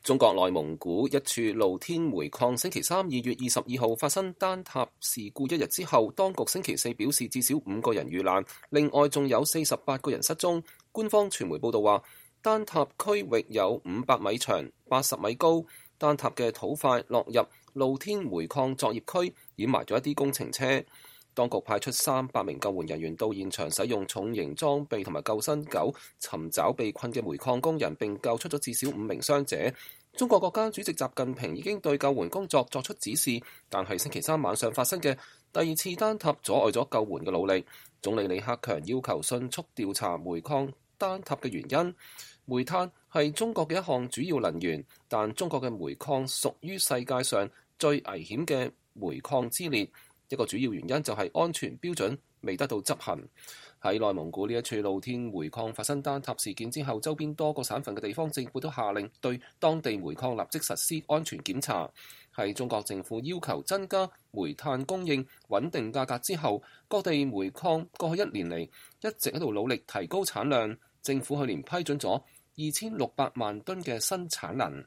中國內蒙古一處露天煤礦星期三2月22號發生坍塌事故一日之後，當局星期四表示至少5個人遇難，另外仲有48個人失蹤。官方傳媒報道話，坍塌區域有500米長、80米高，坍塌嘅土塊落入露天煤礦作業區，掩埋咗一啲工程車。當局派出300名救援人員到現場，使用重型裝備同埋救生狗尋找被困嘅煤礦工人，並救出咗至少5名傷者。中國國家主席習近平已經對救援工作作出指示，但係星期三晚上發生嘅第二次坍塌阻礙咗救援嘅努力。總理李克強要求迅速調查煤礦坍塌嘅原因。煤炭係中國嘅一項主要能源，但中國嘅煤礦屬於世界上最危險嘅煤礦之列。一個主要原因就係安全標準未得到執行。喺內蒙古呢一處露天煤礦發生坍塌事件之後，周邊多個省份嘅地方政府都下令對當地煤礦立即實施安全檢查。喺中國政府要求增加煤炭供應、穩定價格之後，各地煤礦過去1年嚟一直喺度努力提高產量。政府去年批准咗2600萬噸嘅新產能。